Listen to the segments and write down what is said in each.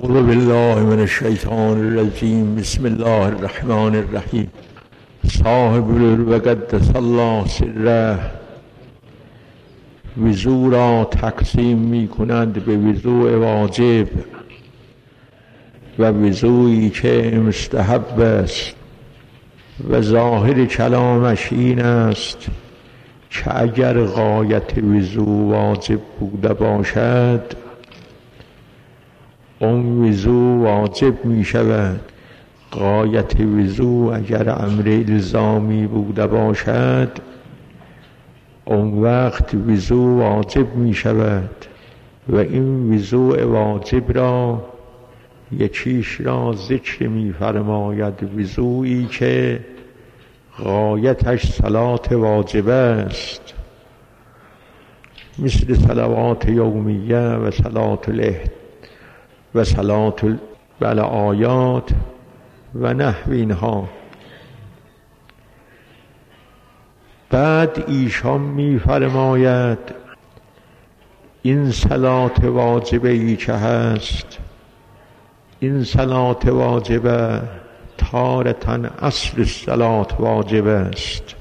اعوذ بالله من الشیطان الرجیم. بسم الله الرحمن الرحیم. صاحب الوقت الله سره وضو را تقسیم می کنند به وضوء واجب و وضوئی که مستحب است و ظاهر کلامش این است که اگر غایت وضو واجب بوده باشد اون وضو واجب می شود. غایت وضو اگر امر الزامی بوده باشد اون وقت وضو واجب می شود و این وضوء واجب را یکیش را ذکر می فرماید وضوئی که غایتش صلات واجب است، مثل صلوات یومیه و صلات الآیات و نحو اینها. بعد ایشان می فرماید این صلات واجبه ای که هست، این صلات واجبه تارتاً اصل صلات واجب است،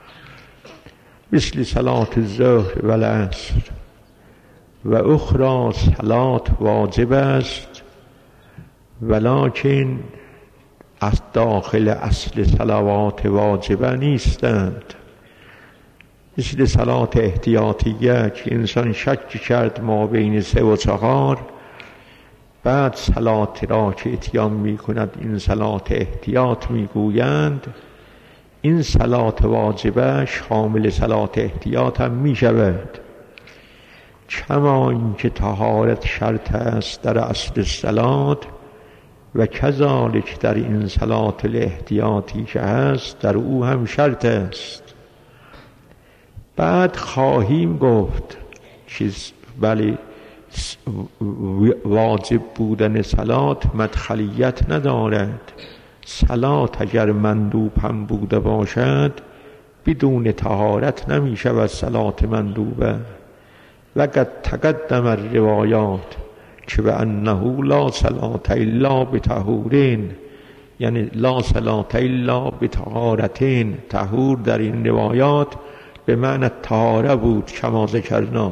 مثل صلات الظهر و العصر، و اخرى صلات واجب است ولکن از داخل اصل صلوات واجبه نیستند، مثل صلات احتیاطیه که انسان شک کرد ما بین 3 و 4، بعد صلات را که اتیان می کند این صلات احتیاط می گویند، این صلات واجبه شامل صلات احتیاط هم می شود. کما اینکه طهارت شرط است در اصل صلات و کذالک در این صلات الاحتیاطی که هست در او هم شرط است. بعد خواهیم گفت که بله واجب بودن صلات مدخلیت ندارد. صلات اگر مندوب هم بوده باشد بدون طهارت نمی شود صلات مندوبه. وقد تقدم الروایات که به انه لا صلات الا بطهورین، یعنی لا صلات الا بطهارتین. طهور در این روایات به معنی طهاره بود کما ذکرنا.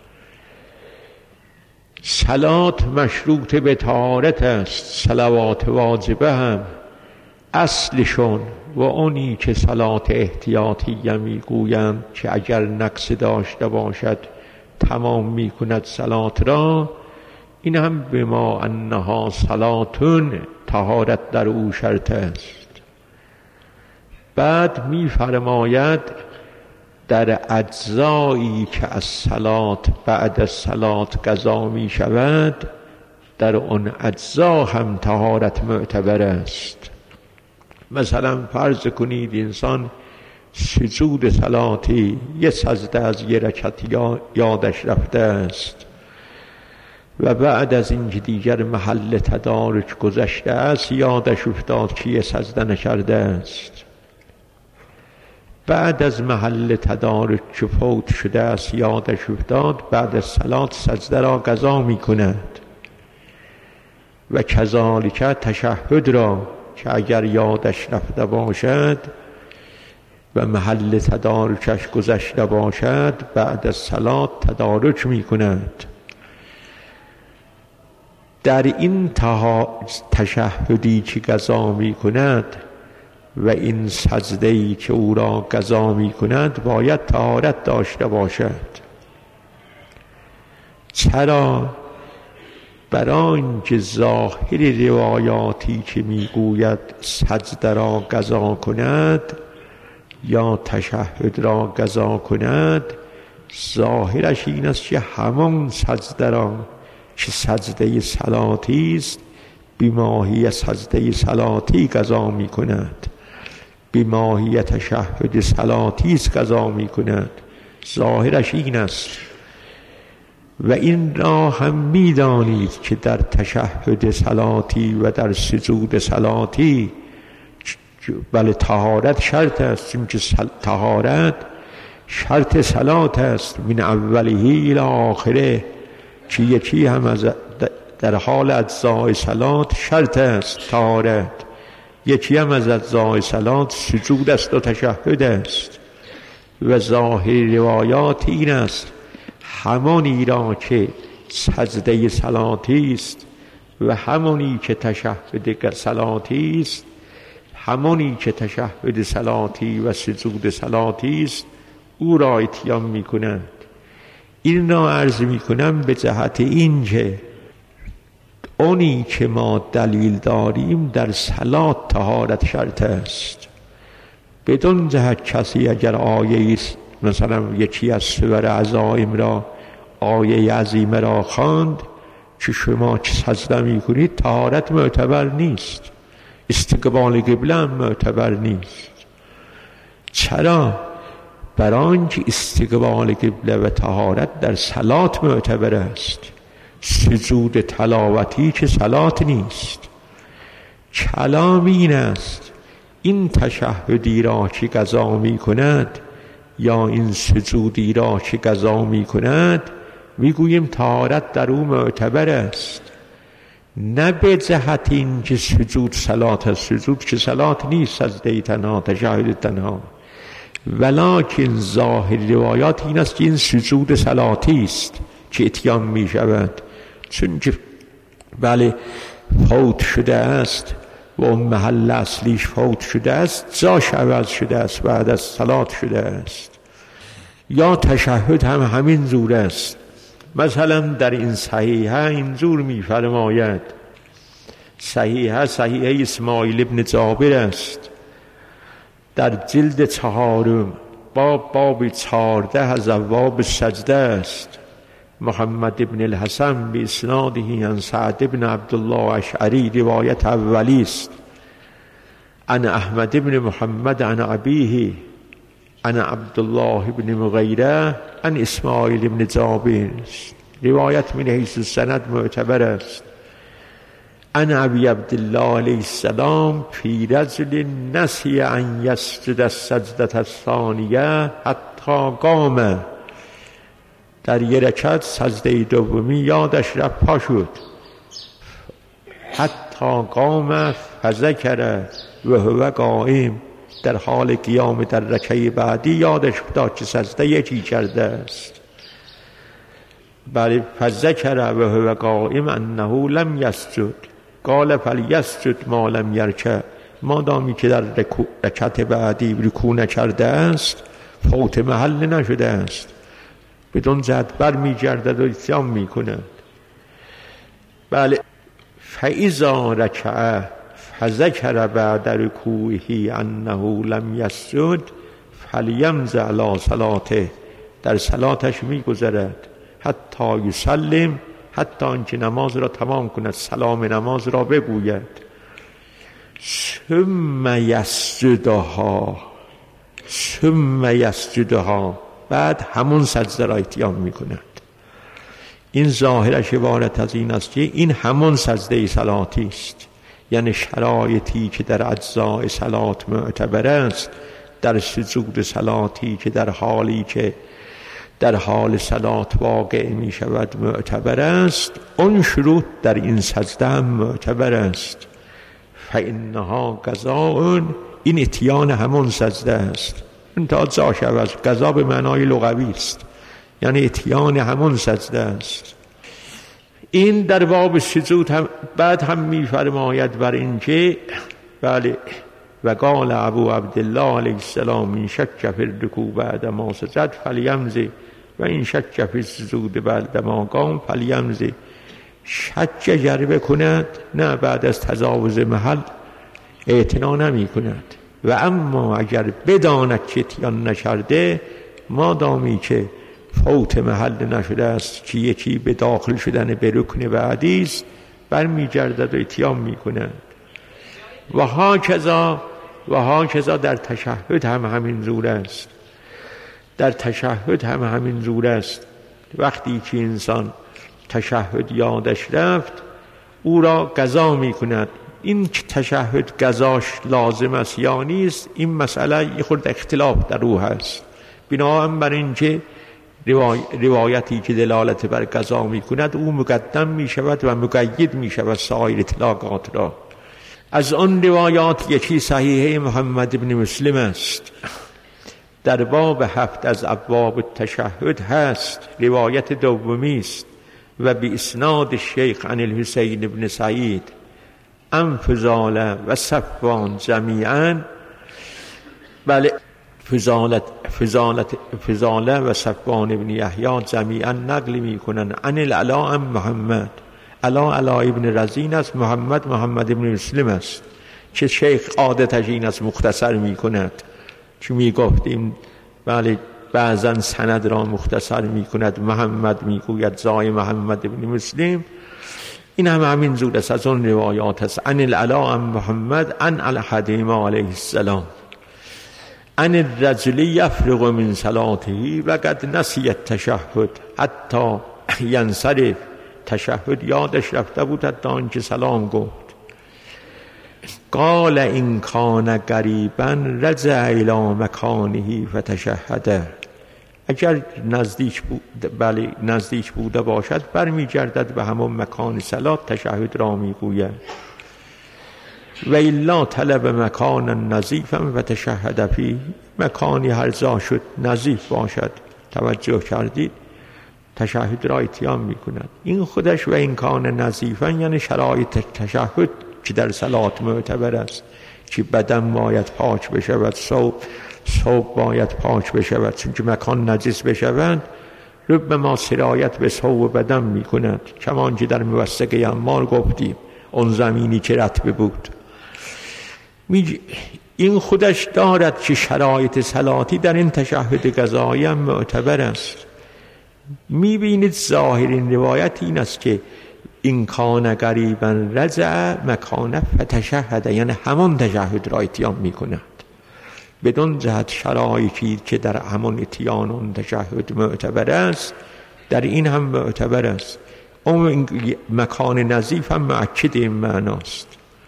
صلات مشروط به طهارت است، صلوات واجبه هم اصلشون و اونی که صلات احتیاطیه میگویند که اگر نقص داشته باشد تمام می کند صلات را، این هم به ما انها صلاتون طهارت در او شرط است. بعد می فرماید در اجزایی که از صلات بعد از صلات قضا می شود در اون اجزا هم طهارت معتبر است. مثلا فرض کنید انسان سجود صلاتی یه سجده از یه رکعت یادش رفته است و بعد از این که دیگر محل تدارک گذشته است یادش افتاد که یه سجده نکرده است. بعد از محل تدارک که فوت شده است یادش افتاد، بعد از صلات سجده را قضا می کند. و کذالک تشهد را که اگر یادش رفته باشد و محل تدارکش گذشته باشد بعد از صلات تدارک می کند. در این تشهدی که قضا می کند و این سجده‌ای که او را قضا می کند باید طهارت داشته باشد. چرا؟ برای اینکه ظاهر روایاتی که می گوید سجده را قضا کند یا تشهد را قضا کند ظاهرش این است که همان سجده را که سجده صلاتی است بماهی سجده صلاتی قضا می کند، بماهی تشهد صلاتی است قضا می کند. ظاهرش این است. و این را هم می دانید که در تشهد صلاتی و در سجود صلاتی بله طهارت شرط است، چون که طهارت شرط صلات است من اوله الی آخره، که یکی هم از در حال اجزای صلات شرط است طهارت. یکی هم از اجزای صلات سجود است و تشهد است. و ظاهر روایات این است همانی را که سجده صلاتی است و همانی که تشهد صلاتی است، همانی که تشهد صلاتی و سجود صلاتی است، او را اتیان می کنند. این را عرض می کنم به جهت این که اونی که ما دلیل داریم در صلات طهارت شرط است. بدون جهت کسی اگر آیه مثلا یکی از سور عزائم را، آیه عظیمه را خواند که شما چه سجده می کنید، طهارت معتبر نیست، استقبال قبله هم معتبر نیست. چرا؟ برای آنکه استقبال قبله و طهارت در صلات معتبر است. سجود تلاوتی که صلات نیست. کلام این است این تشهدی را که قضا می کند یا این سجودی را که قضا می کند، می گوییم طهارت در او معتبر است، نه به جهت این که سجود صلات است. سجود که صلات نیست، سجده تنها، تشهد تنها. ولکن ظاهر روایات این است که این سجود صلاتی است که اتیان می شود، چون که بله فوت شده است و اون محل اصلیش فوت شده است، جاش عوض شده است، بعد از صلات شده است. یا تشهد هم همین زور است. مثلا در این صحیحه این زور می فرماید، صحیحه اسماعیل ابن جابر است، در جلد 4 باب 14 از ابواب سجده است. محمد ابن الحسن به اسناده عن سعد ابن عبدالله اشعری روایت اولی است. عن احمد ابن محمد عن ابیه عن عبدالله ابن مغیره عن اسماعیل ابن جابر. روایت من حیث السند معتبر است. عن ابی عبدالله علیه السلام فی رجل نسی ان یسجد السجدة الثانیه حتی قام. در یک رکعت سجده دومی یادش رفت، پا شد. حتی قام فذکر و هو قائم. در حال قیام در رکعه بعدی یادش افتاد که سجده یکی کرده است. بله فذکر و هو قائم انه لم یسجد قال فلیسجد ما لم یرکع. مادامی که در رکعت بعدی رکوع نکرده است، فوت محل نشده است، بدون جهت بر می گردد و اتیان می کند. بله فاذا رکع فذکر بعد رکوعه انه لم یسجد فلیمض علی صلاته. در صلاتش می گذرد حتی یسلم، حتی اینکه نماز را تمام کند، سلام نماز را بگوید. ثم یسجدها، بعد همون سجده را اتیان می کند. این ظاهرش عبارت از این است که این همون سجده صلاتی است، یعنی شرایطی که در اجزای صلات معتبر است، در سجود صلاتی که در حالی که در حال صلات واقع می شود معتبر است، اون شروط در این سجده هم معتبر است. فانها قضاء، این اتیان همون سجده است. انتها جاش عوض، قضا به معنای لغوی است، یعنی اتیان همون سجده است. این در باب سجود هم بعد هم می فرماید بر این که بله و قال ابو عبدالله علیه السلام این شک فی الرکوع بعد ما سجد فلیمضی و این شک فی السجود بعد ما قام فلیمضی. شک اگر بکند نه بعد از تجاوز محل اعتنا نمی کند، و اما اگر بداند که اتیان نکرده، مادامی که فوت محل نشده است که یکی به داخل شدن به رکن بعدی است، برمی گردد و اتیان می کند. و هاکذا در تشهد هم همین زور است. در تشهد هم همین زور است. وقتی که انسان تشهد یادش رفت، او را قضا می کند. این تشهد قضاش لازم است یا نیست، این مسئله یه خورده اختلاف در او هست. بنابراین بر این که روایتی که دلالت بر قضا می کند او مقدم می شود و مقید می شود سایر اطلاقات را. از آن روایات یکی صحیح محمد بن مسلم است، در باب 7 از ابواب التشهد هست، روایت دومی است و به اسناد شیخ عن الحسین بن سعید عن فضاله و صفوان جمیعا، بله فضاله و صفوان بن یحیی جمیعا نقل می کنند عن العلا عن محمد. علا ابن رزین است، محمد ابن مسلم است که شیخ عادتش این است مختصر می کند، چون می گفتیم بله بعضا سند را مختصر می کند، محمد می گوید زای محمد ابن مسلم. این هم همین زود است، از اون روایات است. عن العلا عن محمد عن الحدیم علیه السلام عن الرجل یفرغ من صلاته و قد نسی التشهد حتی ینصرف. تشهد یادش رفته بود حتی آنکه سلام گفت. قال این کان قریبا رجع الی مکانه فتشهد. اگر نزدیک بوده باشد برمی گردد به همون مکان صلات، تشهد را می گوید. و الا طلب مکان نظیفا و تشهد فیه. مکانی هر جا شد نظیف باشد، توجه کردید، تشهد را اتیان می کند. این خودش و این کان نظیفا یعنی شرایط تشهد که در صلات معتبر است، که بدن باید پاک بشود، ثوب باید پاک بشود، چون که مکان نجس بشود ربما سرایت به ثوب بدن می کند، کمان که در موثقه امار گفتیم اون زمینی که رطب بود. این خودش دارد که شرایط صلاتی در این تشهد قضایی هم معتبر است. میبینید ظاهر این روایت این است که این کان قریبا رجع مکانه فتشهد، یعنی همان تشهد را اتیان میکند. بدون جهت شرایطی که در همان اتیان اون تشهد معتبر است، در این هم معتبر است. اون مکان نظیف هم مؤکد این معناست.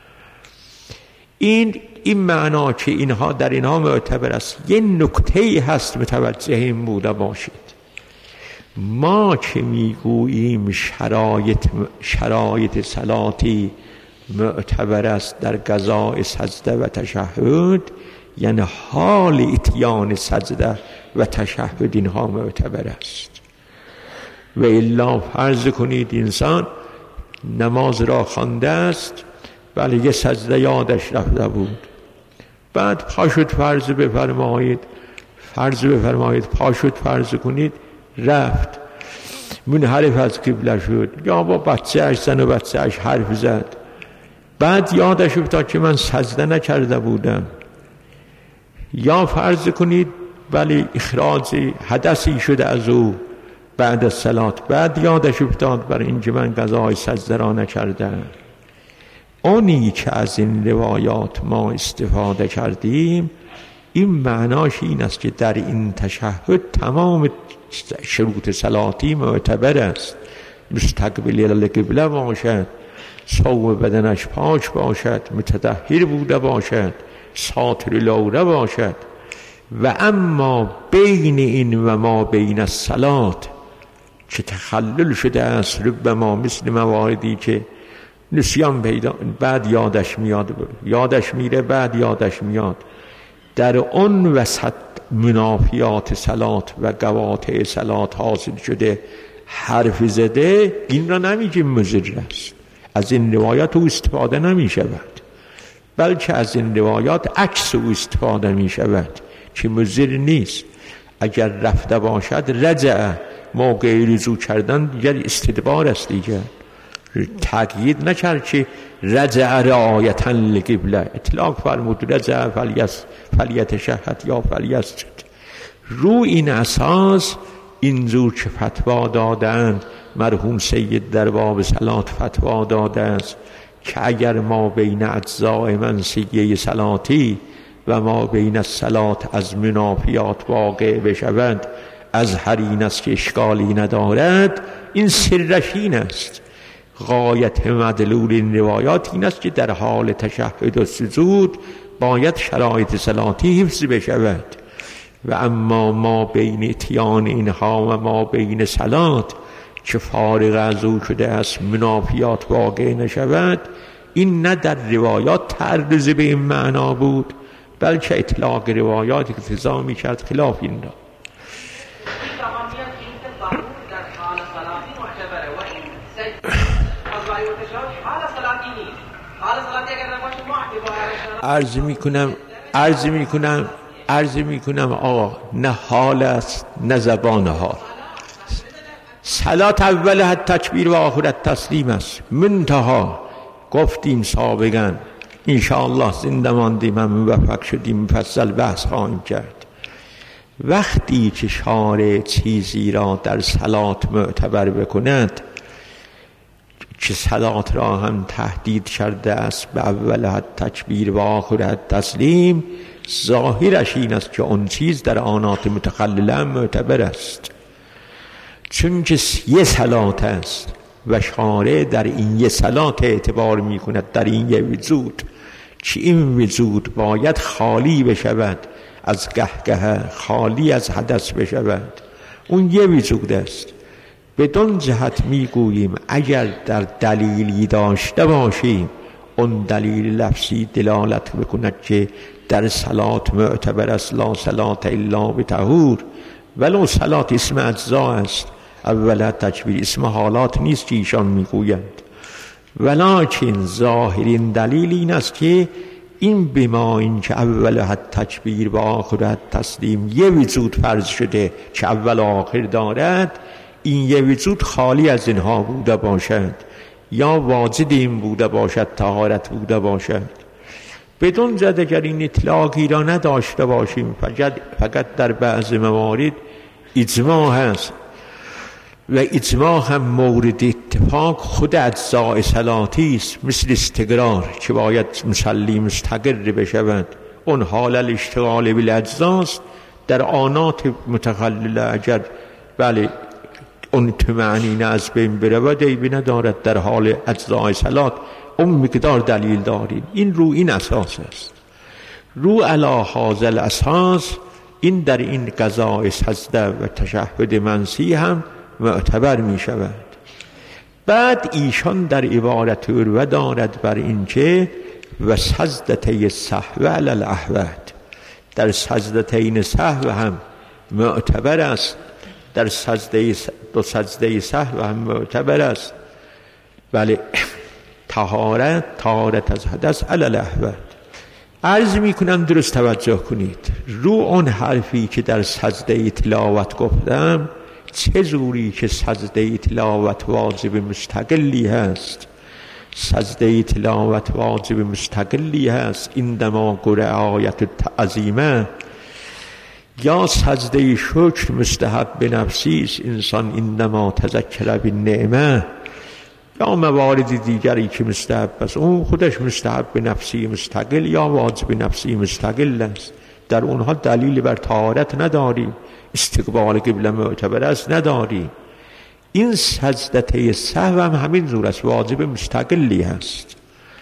این معنا که اینها در اینها معتبر است، یه نکته‌ای هست متوجه این بوده باشید. ما که میگوییم شرایط صلاتی معتبر است در قضاء سجده و تشهد، یعنی حال اتیان سجده و تشهد اینها معتبر است. و الا فرض کنید انسان نماز را خوانده است، ولی یه سجده یادش رفته بود، بعد پاشد فرض بفرمایید پاشد فرض کنید رفت، منحرف از قبله شد، یا با بچه‌اش زن و بچه‌اش حرف زد، بعد یادش افتاد که من سجده نکرده بودم. یا فرض کنید ولی اخراج حدثی شده از او بعد از صلات، بعد یادش افتاد برای اینکه من قضای سجده را نکردم. اونی که از این روایات ما استفاده کردیم، این معناش این است که در این تشهد تمام شروط صلاتی معتبر است. مستقبل القبله باشد، ثوب بدنش پاک باشد، متطهر بوده باشد، ساتر العوره باشد. و اما بین این و ما بین الصلات که تخلل شده است، ربما مثل مواردی که نسیان پیدا، بعد یادش میره بعد یادش میاد، در اون وسط منافیات صلات و قواطع صلات حاصل شده، حرف زده، این را نمیگیم مضر است. از این روایات او استفاده نمی شود، بلکه از این روایات عکس او استفاده می شود که مضر نیست. اگر رفته باشد رجع، موقع رجوع کردن دیگر استدبار است، دیگر تقیید نکرد که رجع رعایتا لقبله، اطلاق فرمود رجع فلیتشهد یا فلیسجد. رو این اساس اینجور که فتوا دادند، مرحوم سید در باب صلات فتوا داده است که اگر ما بین اجزاء منسیه صلاتی و ما بین الصلات از منافیات واقع بشود، از هر این است که اشکالی ندارد. این سرش این است. غایت مدلول این روایات این است که در حال تشهد و سجود باید شرایط صلاتی حفظ بشود. و اما ما بین اتیان اینها و ما بین صلات که فارغ از او شده است منافیات واقع نشود، این نه در روایات تعرض به این معنا بود، بلکه اطلاق روایات اقتضا می کرد خلاف این را. عرض می کنم آقا نه حال است نه زبان حال. صلات اول حد تکبیر و آخرت تسلیم است. منتها گفتیم سابقا انشاءالله زنده ماندیم هم موفق شدیم مفصل بحث خواهیم کرد. وقتی که شارع چیزی را در صلات معتبر بکند که صلات را هم تهدید کرده است به اول حد تکبیر و آخر حد تسلیم، ظاهرش این است که اون چیز در آنات متخلله معتبر است، چون که یه صلات است و شارع در این یه صلات اعتبار می کند، در این یه وجود که این وجود باید خالی بشود از گهگه، خالی از حدث بشود، اون یه وجود است. بدون جهت میگوییم اگر در دلیلی داشته باشیم اون دلیل لفظی دلالت بکند که در صلات معتبر است، لا صلات الا بطهور، ولو صلات اسم اجزا است، اول تکبیر اسم حالات نیست که ایشان میگویند، ولکن ظاهرین دلیل این است که این بما این که اول حد تکبیر و آخر حد تسلیم یه وجود فرض شده که اول و آخر دارد، این یه وجود خالی از اینها بوده باشد یا واجد این بوده باشد، طهارت بوده باشد. بدون جد اگر این اطلاقی را نداشته باشیم، فقط در بعض موارد اجماع هست و اجماع هم مورد اتفاق خود اجزاء صلاتی است، مثل استقرار که باید مصلی مستقر بشود، اون حال الاشتغال بالاجزاست. در آنات متخلله اگر بله اون طمأنینه از بین برود عیبی ندارد، در حال اجزاء صلات اون مقدار دلیل داریم. این رو این اساس است، رو علی هذا الاساس این در این قضاء سجده و تشهد منسی هم معتبر می شود. بعد ایشان در عبارت عروه دارد بر این که و سجدته سهو علی الاحوت، در سجدتین سهو هم معتبر است، در دو سجده سهو هم معتبر است. بله طهارت از حدث علی الاحوت. عرض می کنم درست توجه کنید، رو اون حرفی که در سجده تلاوت گفتم، چه جوری که سجده تلاوت واجب مستقلی هست، سجده تلاوت واجب مستقلی هست عندما قرأ آیت التعظیمه، یا سجده شکر مستحب به نفسی است انسان عندما تذکر بالنعمه، یا موارد دیگری که مستحب است، اون خودش مستحب به نفسی مستقل یا واجب نفسی مستقل است. در اونها دلیل بر طهارت نداریم، استقبال قبله معتبر است نداریم. این سجدته سهو هم همین جور است، واجب مستقلی هست.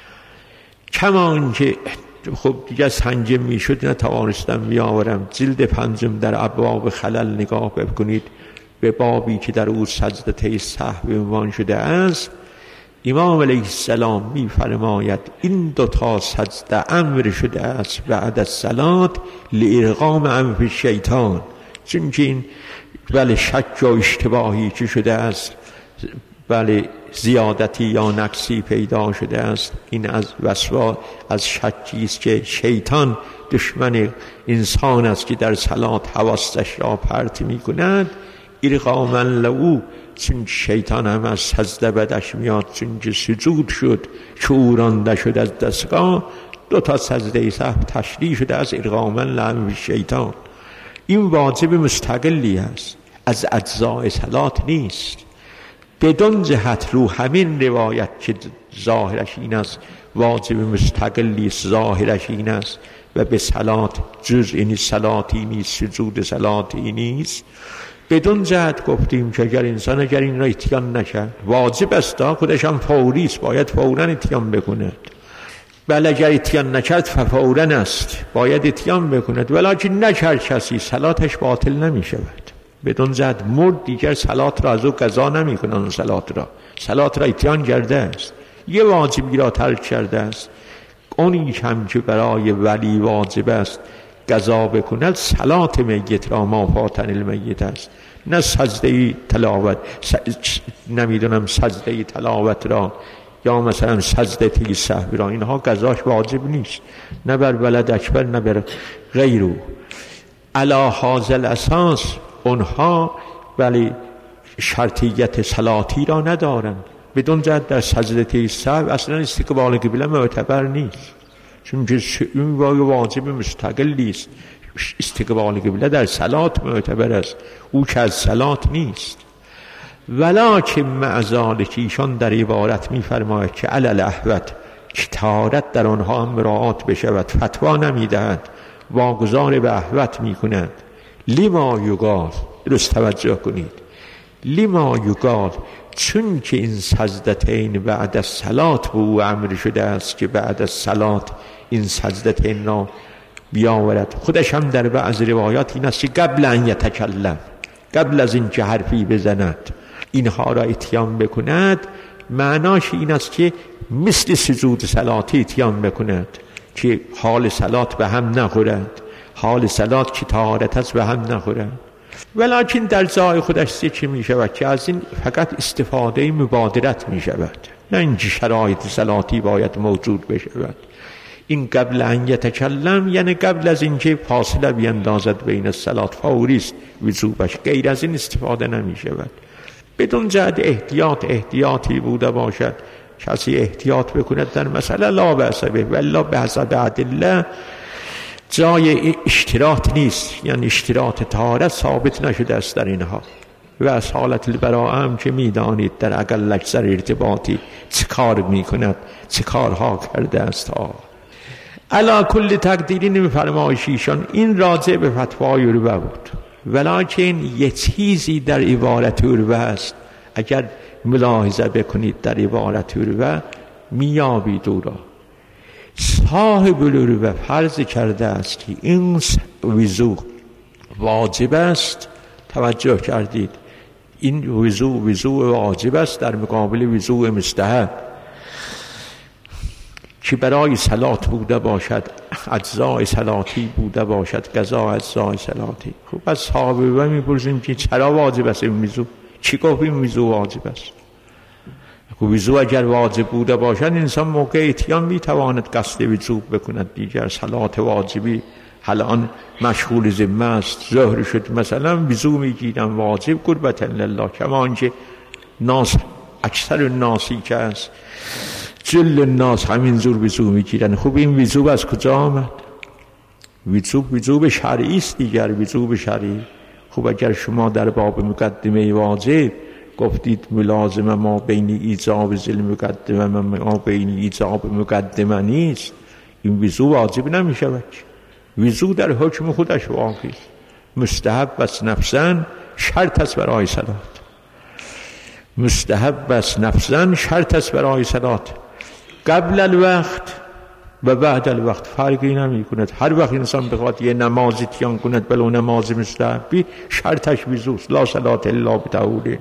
کمان که خب دیگه سنجم میشد نتوانستم بیاورم، جلد 5 در ابواب خلل نگاه بکنید، به بابی که در او سجدته سهو عنوان شده است. امام علیه السلام می فرماید این دوتا سجده امر شده است بعد از صلات لارغام انف الشیطان، چون که این بله شک و اشتباهی که شده است، بله زیادتی یا نقصی پیدا شده است، این از وسواس از شکی است که شیطان دشمن انسان است که در صلات حواسش را پرت می کند. ارغاما لهو، چون شیطان هم از سجده بدش میاد، چون که سجود شد شورانده شد از دستگاه، دو تا سجده سهو تشریح شده از ارغاما لانف شیطان. این واجب مستقلی است، از اجزاء صلات نیست. بدون جهت رو همین روایت که ظاهرش این است واجب مستقلی است، ظاهرش این است و به صلات جزء نیست، صلاتی نیست، سجود صلاتی نیست. بدون جهت گفتیم که اگر انسان اگر این را اتیان نکرد واجب است، خودش هم فوری است، باید فوراً اتیان بکند. بله اگر اتیان نکرد ففورا است، باید اتیان بکند، ولکن نکرد کسی صلاتش باطل نمی شود. بدون زد مرد دیگر صلات را از او قضا نمی کنند. صلات را اتیان کرده است، یه واجبی را ترک کرده است. اونی هم که برای ولی واجب است قضا بکند صلات میت را ما فاتن المیت است، نه سجده تلاوت، نمیدونم سجده تلاوت را یا مثلا سجده سهو را، اینها قضاش واجب نیست، نه بر ولد اکبر نه بر غیرو. علی هذا اساس اونها ولی شرطیت صلاتی را ندارند. بدون جد در سجده سهو اصلا استقبال قبله معتبر نیست، چون این واجب مستقلی است. استقبال قبله در صلات معتبر است، او که از صلات نیست. ولکن مع ذلک ایشان در عبارت می‌فرماید که علی الاحوط که طهارت در آنها مراعات بشود، فتوا نمی‌دهند، واگذار به احوط می‌کنند. لما یقال، درست توجه کنید، لما یقال، چون که این سجدتین بعد از صلات به او امر شده است که بعد از صلات این سجدتین را بیاورد. خودش هم در بعض روایات این است که قبل ان یتکلم، قبل از این که حرفی بزند اینها را اتیان بکند. معناش این است که مثل سجود صلاتی اتیان بکند که حال صلات به هم نخورد، حال صلات که طهارت است به هم نخورد. ولکن در جای خودش چه می شود که از این فقط استفاده مبادرت می شود، نه اینکه شرایط صلاتی باید موجود بشود. این قبل ان یتکلم یعنی قبل از اینکه فاصله بیندازد بین الصلات فوری است وجوبش، غیر از این استفاده نمی شود. بدون جهت احتیاطی بوده باشد، کسی احتیاط بکند در مسئله لا بأس به، والله به حسب ادله جای اشتراط نیست، یعنی اشتراط طهارت ثابت نشده است در اینها. و از حالت البراءه هم که میدانید در اقل اکثر ارتباطی چه کار میکند، چه کارها کرده است. علا کل تقدیری نمیفرمایش ایشان این راجع به فتوای عروه بود، ولکن یه چیزی در عبارت عروه است. اگر ملاحظه بکنید در عبارت عروه میابید او را. صاحب العروه فرض کرده است که این وضو واجب است. توجه کردید، این وضو واجب است در مقابل وضو مستحب که برای صلات بوده باشد، اجزای صلاتی بوده باشد، قضا اجزای صلاتی. خب از صحابه میپرسیم که چرا واجب است این وضو؟ چی گفت این وضو واجب است؟ وضو اگر واجب بوده باشد انسان موقع اتیان میتواند قصد وضو بکند. دیگر صلات واجبی الان مشغول ذمه است، ظهر شد مثلا وضو میگیرم واجب قربتا لله، کما آنکه ناس اکثر ناسی که است جل الناس همین زور وضو میگیرن. خب این وضو از کجا آمد؟ وضو به شرعی است دیگر، وضو به شرعی. خب اگر شما در باب مقدمه واجب گفتید ملازمه ما بین ایجاب ذل مقدمه ما بین ایجاب مقدمه نیست، این وضو واجب نمی شود. وضو در حکم خودش واقعی است، مستحب است نفساً، شرط است برای صلات. مستحب است نفساً، شرط است برای صلات. قبل الوقت و بعد الوقت فرقی نمی کند. هر وقت انسان بخواد یه نمازی اتیان کند بلو نماز مستحبی، شرطش وضوست. لا صلات الا بطهور.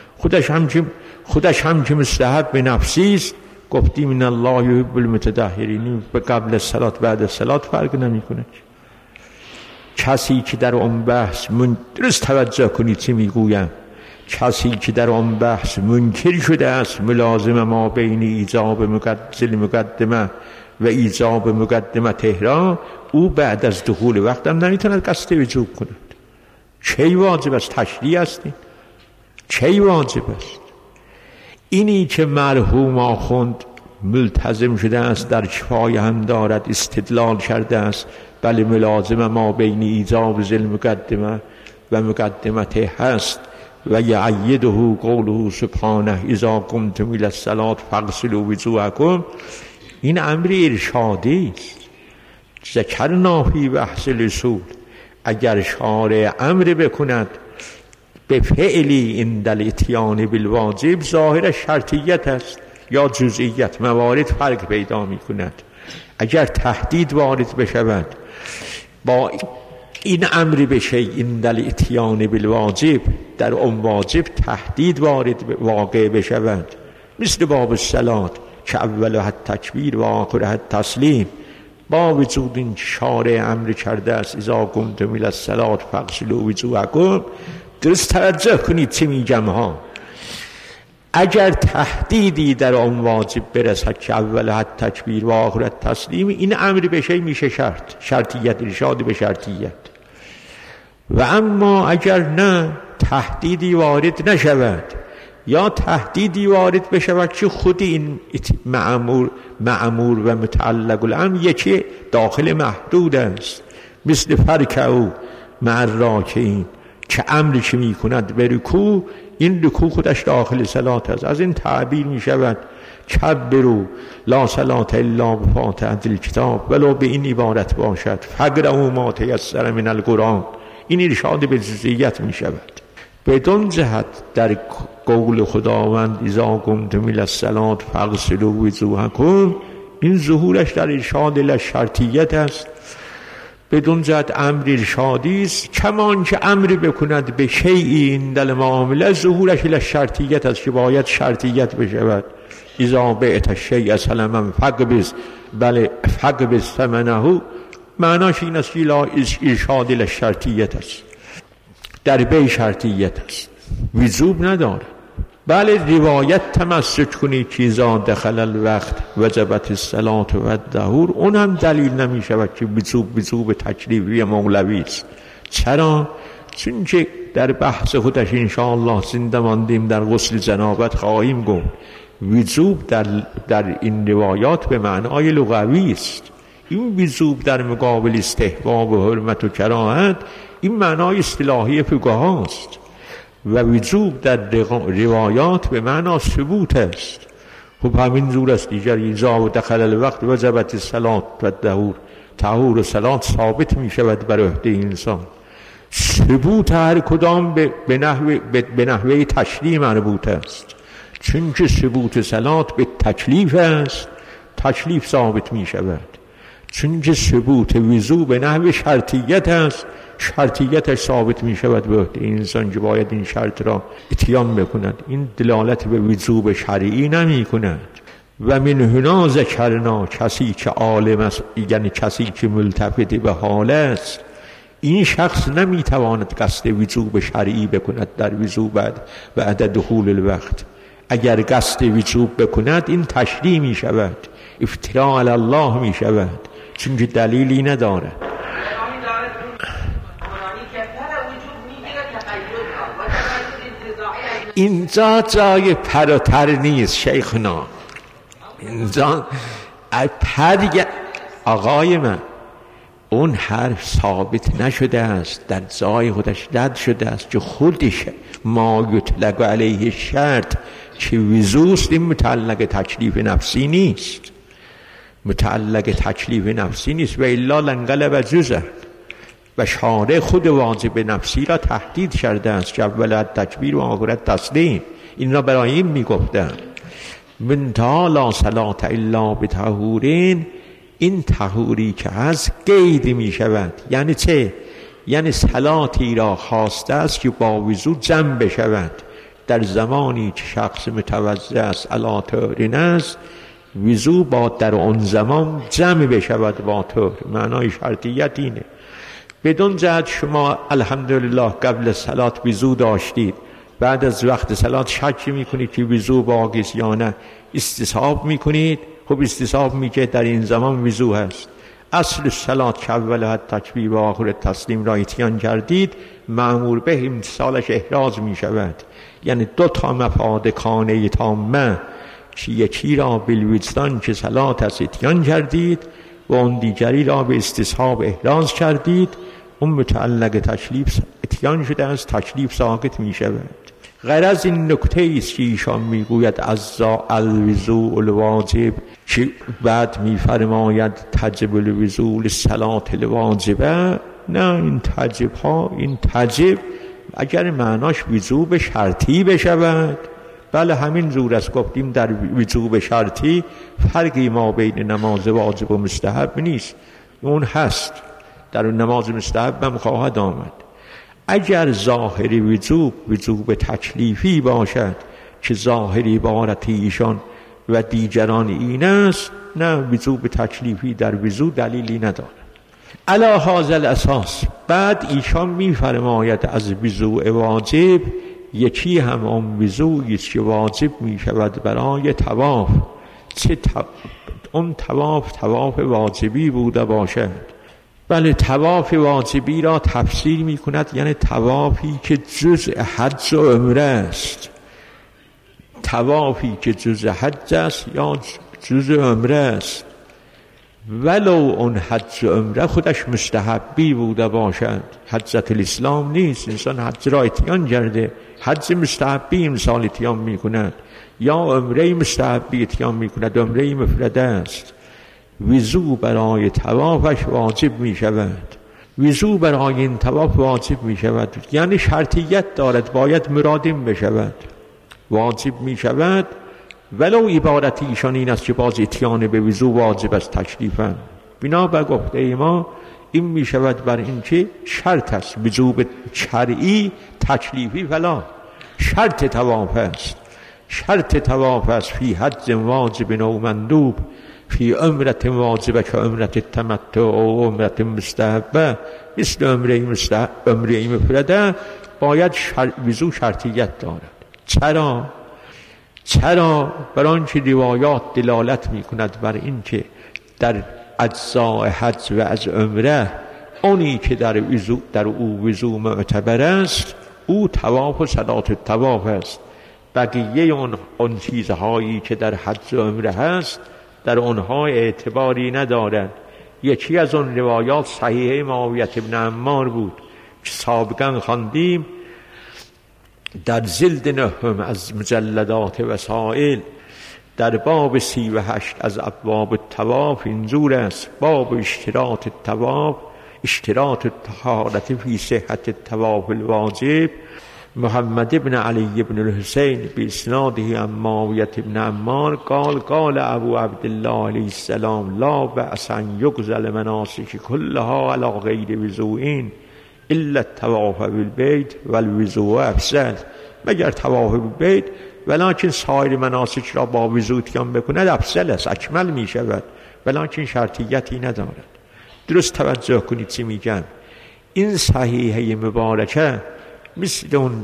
خودش هم که مستحب به نفسی است، گفتیم ان الله یحب المتطهرین، به قبل الصلات بعد الصلات فرق نمی کند. کسی که در اون بحث درست توجه کنید چی میگویم، کسی که در اون بحث منکر شده است ملازم ما بین ایجاب مقدمه و ایجاب مقدمه تهران، او بعد از دخول وقت هم نمیتوند قصد وجوب کند. چه واجب است؟ تشریع است. چه واجب است؟ اینی که مرحوم آخوند ملتزم شده است در کفایه هم دارد استدلال کرده است، بله ملازم ما بین ایجاب ذل مقدمه و مقدمته هست و یعیده قوله سبحانه اذا قمتم الی الصلاة فاغسلوا وجوهکم. این امر ارشادی است. ذکرنا فی بحث الاصول، اگر شارع امر بکند به فعلی عند الاتیان بالواجب ظاهر شرطیت است، یا جزئیت موارد فرق پیدا می کند. اگر تهدید وارد بشود با این امر بشه این دل اتیان بالواجب، در اون واجب تهدید وارد واقع بشود، مثل باب الصلات که اولها تکبیر و آخرها تسلیم، با وجود این شارع امر کرده است اذا قمتم الی الصلاة فاغسلوا وجوهکم، درست توجه کنید چه میگم ها. اگر تهدیدی در آن واجب برسد که اولها تکبیر و آخرها تسلیم، این امر بشه میشه شرطیت، ارشاد به شرطیت. و اما اگر نه تهدیدی وارد نشود یا تهدیدی وارد بشود که خود این معمور و متعلق الامر یکی داخل محدود است، مثل فرکعوا مع الراکعین که امری که می کند به رکوع، این رکوع خودش داخل صلات است. از این تعبیر می شود کبروا لا صلاة الا بفاتحة الکتاب، ولو به این عبارت باشد فقرؤوا ما تیسر من القرآن، این ارشاد به جزئیت می شود. بدون جهت در قول خداوند اذا قمتم الی الصلاة فاغسلوا وجوهکم، این ظهورش در ارشاد الی شرطیت است. بدون جهت امر ارشادی است، کمان که امر بکند به شیئی این در معامله، ظهورش الی شرطیت است که باید شرطیت بشود. اذا بعت الشیء سلما فاقبض، بله فاقبض ثمنه، معناش این است که ارشاد الی شرطیت است، در بی شرطیت است، وجوب نداره. بله روایت تمسک کنید که اذا دخل الوقت وجبت الصلاة و الطهور، اون هم دلیل نمی شود که وجوب تکلیفی مولوی است. چرا؟ چون که در بحث خودش انشاءالله زنده ماندیم در غسل جنابت خواهیم گفت وجوب در این روایات به معنای لغوی است. این وجوب در مقابل استحباب و حرمت و کراهت این معنای اصطلاحی فقها است، و وجوب در روایات به معنای ثبوت است. خب همین جور است دیگر. اذا دخل الوقت وجبت الصلاة و الطهور، طهور و صلات ثابت می شود بر عهده انسان. ثبوت هر کدام به نحوه تشریع مربوط است، چون که ثبوت صلات به تکلیف است، تکلیف ثابت می شود. چون که ثبوت وضو به نحو شرطیت است، شرطیتش ثابت می شود به عهده انسان که باید این شرط را اتیان بکند. این دلالت به وجوب شرعی نمی کند. و من هنا ذکرنا، کسی که عالم است یعنی کسی که ملتفت به حال است، این شخص نمی تواند قصد وجوب شرعی بکند در وضو بعد دخول الوقت. اگر قصد وجوب بکند این تشریع می شود، افتراء علی الله می شود، چون که دلیلی نداره. اینجا جای پراتر نیست شیخنا، اینجا آقای من اون حرف ثابت نشده است، در جای خودش رد شده است که خودش ما یطلق علیه شرط که وضوست، این متعلق تکلیف نفسی نیست، متعلق تکلیف نفسی نیست. و الا لنقلب جزء، و شارع خود واجب نفسی را تهدید کرده است که اول تکبیر و آخر تسلیم. این را برای این میگفتن من تا لا صلاة الا بطهورین، این طهوری که هست قید می شود. یعنی چه؟ یعنی صلاتی را خواسته است که با وضو جمع بشود. در زمانی که شخص متوضع است علی طهر است، وضو با در اون زمان جمع بشود با طهر. معنای شرطیت اینه. بدون جهت شما الحمدلله قبل صلات وضو داشتید، بعد از وقت صلات شک میکنید که وضو باقی است یا نه، استصحاب میکنید. خب استصحاب میگه در این زمان وضو هست. اصل صلات که اول تکبیر و آخر تسلیم را اتیان کردید، مأمور به امتثالش احراز میشود. یعنی دو تا مفاد کانه تامه که یکی را بالوجدان که صلات از اتیان کردید و اون دیگری را به استصحاب احراز کردید، اون متعلق تکلیف اتیان شده از تکلیف ساقط می شود. غرض این نکته است که ایشان می گوید از الوضوء الواجب، که بعد می فرماید تجب الوضوء للصلاة الواجبه. نه، این تجب ها، این تجب اگر معناش وضوء شرطی بشود بله همین زور است. گفتیم در وجوب شرطی فرقی ما بین نماز واجب و مستحب نیست، اون هست، در نماز مستحب هم خواهد آمد. اگر ظاهر وجوب تکلیفی باشد که ظاهر عبارت ایشان و دیگران این است، نه، وجوب تکلیفی در وضو دلیلی ندارد. علی هذا الاساس بعد ایشان می‌فرماید از وضوء واجب یکی هم آن وضوئی است که واجب می‌شود برای طواف، چه اون طواف واجبی بوده باشد. بله، طواف واجبی را تفسیر می‌کند یعنی طوافی که جزء حج و عمره است، طوافی که جزء حج است یا جزء عمره است، ولو اون حج و عمره خودش مستحبی بوده باشد. حجت الاسلام نیست، انسان حج را اتیان کرده، حج مستحبی امسال اتیان می‌کند یا عمره مستحبی اتیان می‌کند، عمره مفرده است. وضو برای طوافش واجب می شود، وضو برای این طواف واجب می شود، یعنی شرطیت دارد، باید مرادم بشود، واجب می شود. ولو عبارت ایشان این است که باز اتیان به وضو واجب است تکلیفاً. بنابر گفته ما این می شود بر این که شرط است، وجوب شرعی تکلیفی فلا، شرط طواف است، شرط طواف است فی حج واجب و مندوب، فی عمرت واجبه که عمرت تمتع و عمرت مستحبه، مثل عمره مفرده باید وضو شرطیت دارد. چرا؟ برای آنکه روایات دلالت می کند بر این که در اجزاء حج و از عمره اونی که در او وضو معتبر است او طواف و صلات الطواف است. بقیه اون چیزهایی که در حج و عمره هست در اونها اعتباری ندارد. یکی از اون روایات صحیح معاویه بن عمار بود که سابقا خواندیم در جلد 9 از مجلدات وسائل در باب 38 از ابواب الطواف اینجور است: باب اشتراط الطواف، اشتراط الطهارة فی صحة الطواف الواجب. محمد بن علی بن الحسین باسناده عن معاویه بن عمار قال ابو عبدالله علیه السلام لا بأس ان یغزل مناسک كلها على غیر وضوء الا الطواف بالبیت والوضوء افضل. مگر طواف بالبیت، ولکن سایر مناسک را با وضو اتیان بکند افضل است، اکمل می شود، ولکن شرطیتی ندارد. درست توجه کنید چی میگن. این صحیحه مبارکه مثل اون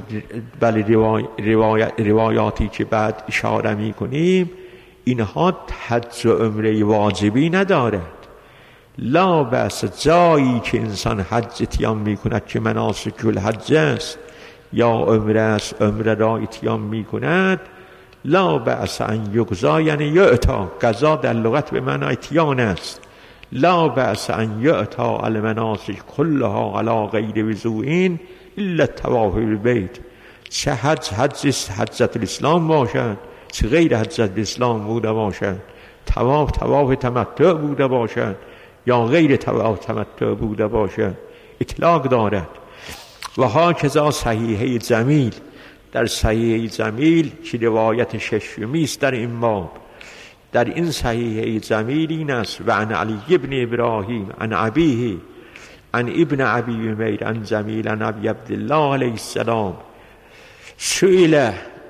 روایاتی که بعد اشاره می کنیم، اینها حج و عمره واجبی ندارد. لا بأس، جایی که انسان حج اتیان می کند که مناسک الحج است یا عمره است، عمره را اتیان می کند، لا بأس ان یقضا، یعنی یعطا، قضا در لغت به معنی اتیان است. لا بأس ان یعطا المناسک كلها على غیر وضوء الا الطواف بالبیت. چه حجت الاسلام باشد، چه غیر حجت الاسلام بوده باشد، طواف تمتع بوده باشد یا غیر طواف تمتع بوده باشد، اطلاق دارد. و هاکذا صحیحه جمیل، در صحیحه جمیل که روایت ششمی است در این باب، در این صحیحه جمیل این است: و عن علی ابن ابراهیم عن ابیه عن ابن ابی امیر عن جمیل عن ابی عبدالله علیه السلام سئل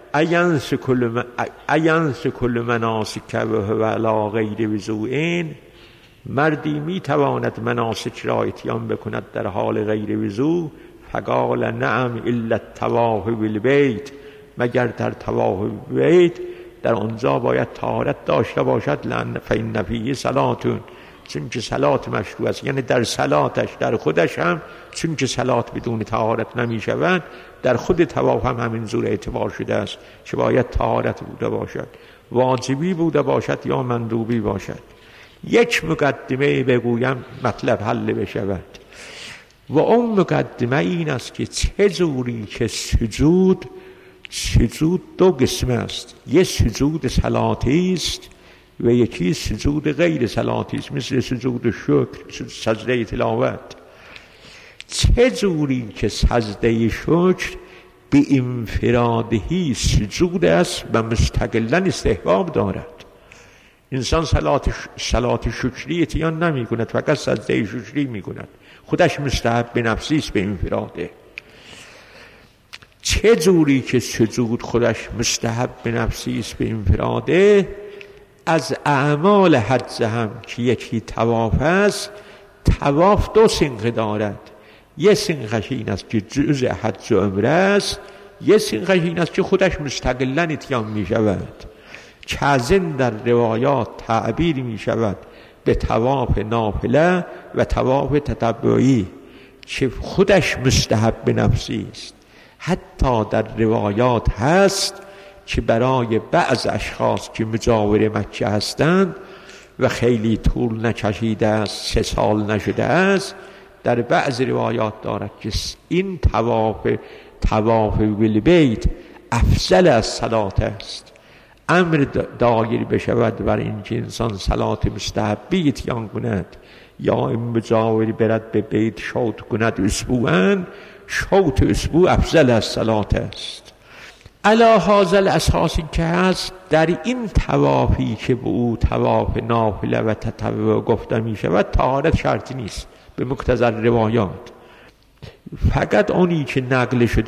اینس کل مناسک و هو علی غیر وضوء. مردی می تواند مناسک را اتیان بکند در حال غیر وضو؟ فقال نعم الا الطواف بالبیت، مگر در طواف بالبیت، در آنجا باید طهارت داشته باشد. لأن فإن فیه صلاتون، چون که صلات مشروع است، یعنی در صلاتش در خودش هم، چون که صلات بدون طهارت نمی شود، در خود طواف هم همین زور اعتبار شده است که باید طهارت بوده باشد، واجبی بوده باشد یا مندوبی باشد. یک مقدمه بگویم مطلب حل بشود، و اون مقدمه این است که چه جوری که سجود دو قسم است، یک سجود صلاتی است و یکی سجود غیر صلاتی است، مثل سجود شکر، سجده تلاوت. چه جوری که سجده شکر به انفرادهی سجود است و مستقلا استحباب دارد. انسان صلات شکری اتیان نمی کند، فقط سجده شکری می کند، خودش مستحب به نفسی است به انفراده. چه جوری که سجود خودش مستحب به نفسی است به انفراده، از اعمال حج هم که یکی طواف است، طواف دو سنخ دارد. یه سنخش این است که جزء حج و عمره است، یه سنخش این است که خودش مستقلا اتیان می شود، که از این در روایات تعبیر می شود به طواف نافله و طواف تطوعی که خودش مستحب به نفسی است. حتی در روایات هست که برای بعض اشخاص که مجاور مکه هستند و خیلی طول نکشیده است، 3 سال نشده است، در بعض روایات دارد که این طواف بالبیت افضل از صلات است. امر دایر بشود بر این که انسان صلات مستحبی اتیان کند، یا این مجاوری برد به بیت شوط کند اسبوعاً، شوط اسبوع افضل از صلات است. علی هذا الاساس که هست در این طوافی که به او طواف نافله و تطوع گفته می شود طهارت شرطی نیست به مقتضی روایات، فقط اونی که نقل شده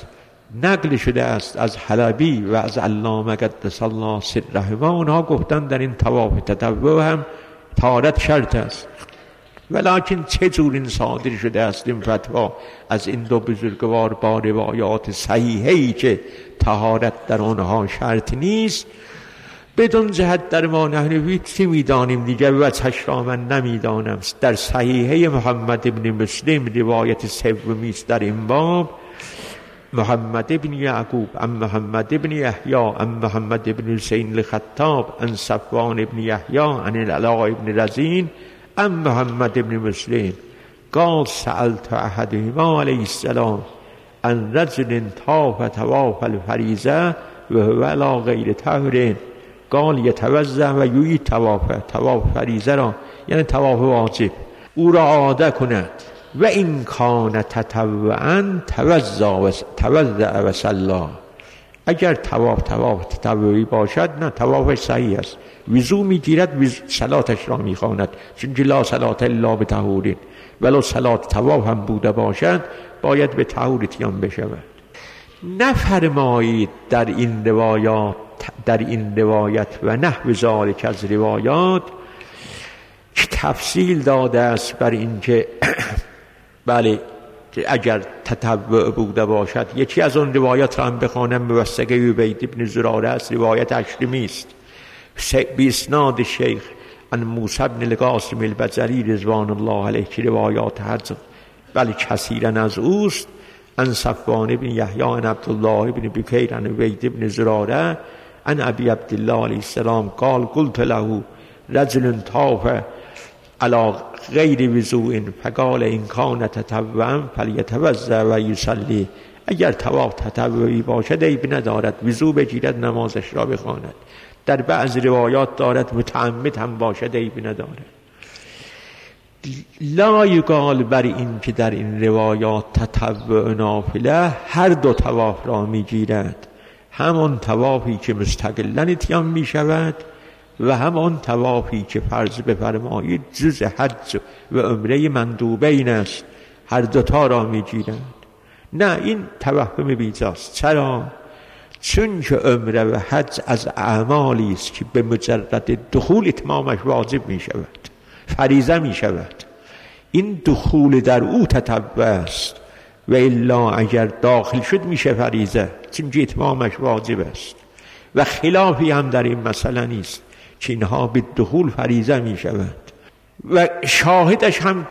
است از حلبی و از علامه قدس الله سرهما، اونها گفتن در این طواف تطوع هم طهارت شرط است. ولکن چه جور این صادر شده است این فتوا از این دو بزرگوار با روایات صحیحی که طهارت در آنها شرط نیست، بدون جهت در ما نحنوی چی میدانیم دیگر و چش را من نمیدانم. در صحیحه محمد ابن مسلم روایت سومی است در این باب، محمد ابن یعقوب عن محمد ابن یحیی عن محمد ابن حسین الخطاب عن صفوان ابن یحیی عن العلاء ابن رزین عن محمد ابن مسلم قال سألت احدهما علیه السلام عن رجل طاف طواف الفریضه و هو علی غیر طهر قال یتوضأ و یعید طواف فریضه را، یعنی طواف واجب، او را عاده کند و این کان تطوعا توضأ و صلی. اگر طواف تطوعی باشد نه، طوافش صحیح است، وضو میگیرد، صلاتش را میخواند، چون لا صلات الا بطهور. ولو صلات طواف هم بوده باشد باید به طهور اتیان بشود. نفرمایید در این روایت و نحو ذالک از روایات که تفصیل داده است بر این که بله اگر تطوع بوده باشد. یکی از اون روایات را هم بخوانم، موثقه عبید ابن زراره است، روایت اشرمی است، باسناد شیخ عن موسی بن القاسم البجلی رضوان الله علیه که روایات حج بله کثیرا از اوست، عن صفوان بن یحیی عن عبدالله بن بکیر عن عبید ابن زراره عن ابی عبدالله علیه السلام قال قلت له رجل طاف علی غیر وضوء فقال این کان تطوعا فلیتوضأ و یصلی. اگر طواف تطوعی باشد عیب ندارد، وضو بگیرد نمازش را بخواند. در بعض روایات دارد متعمد هم باشد عیب ندارد. لا یقال بر این که در این روایات تطوع نافله هر دو طواف را میگیرد، همان طوافی که مستقلا اتیان می شود و همان طوافی که فرض بفرمایید جز حج و عمره مندوبین است، هر دوتا را می گیرند. نه، این توهم بیجاست. چرا؟ چون که عمره و حج از اعمالی است که به مجرد دخول اتمامش واجب می شود، فریضه می شود. این دخول در او تطوع است و الا اگر داخل شد میشه فریضه، چون که اتمامش واجب است. و خلافی هم در این مسئله نیست که اینها به دخول فریضه می شود. و شاهدش هم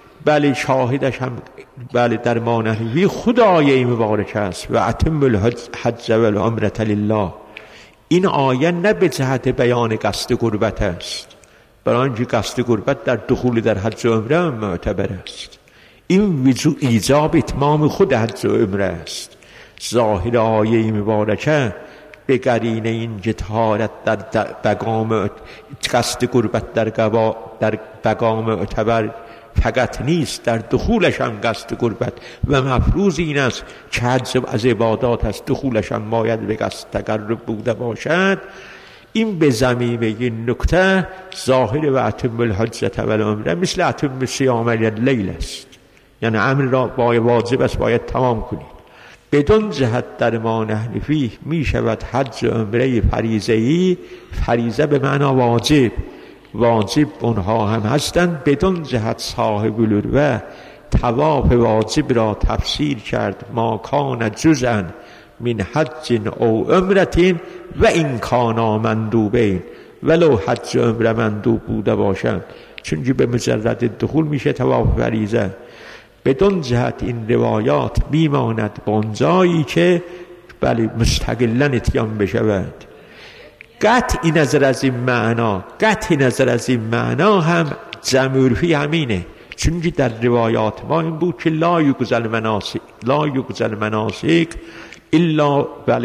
در مانحوی خدای مبارک است و اتم الحج و العمره لله. این آیه نه به جهت بیان قصد قربت است، برای اینکه قصد قربت در دخول در حج و عمره معتبر است. این ایجاب اتمام خود حج و عمره است. ظاهر آیه مبارکه به قرینه این که طهارت در بقام قصد قربت در بقام معتبر فقط نیست، در دخولش هم قصد قربت و مفروض این است که حج از عبادات است، دخولش هم باید به قصد تقرب بوده باشد. این به ضمیمه این نکته ظاهر و اتم الحجة والعمره مثل اتم صیام اللیل است، یعنی امر را باید واجب است، باید تمام کنید. بدون جهت در ما نحن فیه می شود حج و عمره فریضه‌ای، فریضه به معنا واجب، واجب اونها هم هستند. بدون جهت صاحب العروة طواف واجب را تفسیر کرد ما کان جزءا من حج او عمرة و این کانا مندوبین، ولو حج و عمره مندوب بوده باشند، چون به مجرد دخول میشه طواف فریضه. بدون جهت این روایات میماند به اونجایی که بله مستقلاً اتیان بشود. قطع نظر از این معنا هم جمهوری همینه، چون در روایات ما این بود که لا یگزل مناسک الا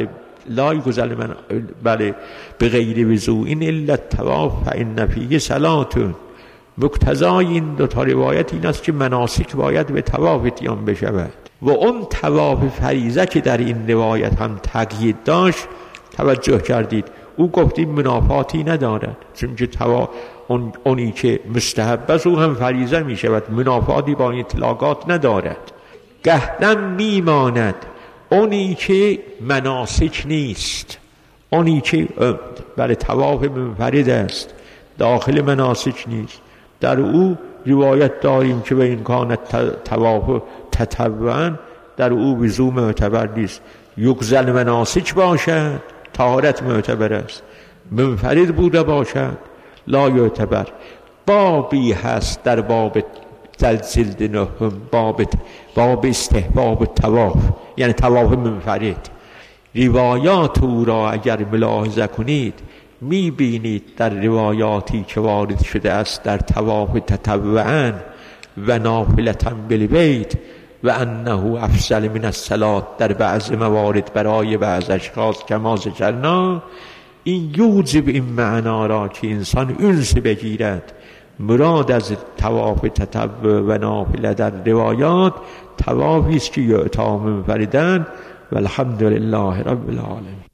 بله به غیر وضوء این الا الطواف فان فیه صلاة. مقتضای این دو تا روایت این است که مناسک باید به طواف اتیان بشود و اون طواف فریضه که در این روایت هم تقیید داشت، توجه کردید او گفتیم منافاتی ندارد، چون که اونی که مستحب است او هم فریضه می شود، منافاتی با اطلاقات ندارد. گهدم میماند اونی که مناسک نیست، اونی که برای طواف منفرد است داخل مناسک نیست، در او روایت داریم که به این کان طواف تطوعا، در او وضو معتبر نیست. یگزل مناسک باشد طهارت معتبر است، منفرد بوده باشد لا یعتبر. بابی هست در باب جلد نهم، باب استحباب طواف، یعنی طواف منفرد. روایات او را اگر ملاحظه کنید میبینید در روایاتی که وارد شده است در طواف تطوعا و نافلة بالبیت و انه افضل من الصلاة در بعض موارد برای بعض اشخاص کما ذکرنا، این یوجب این معنا را که انسان انس بگیرد. مراد از طواف تطوع و نافله در روایات طوافی است که یعطی منفرداً و الحمد لله رب العالمین.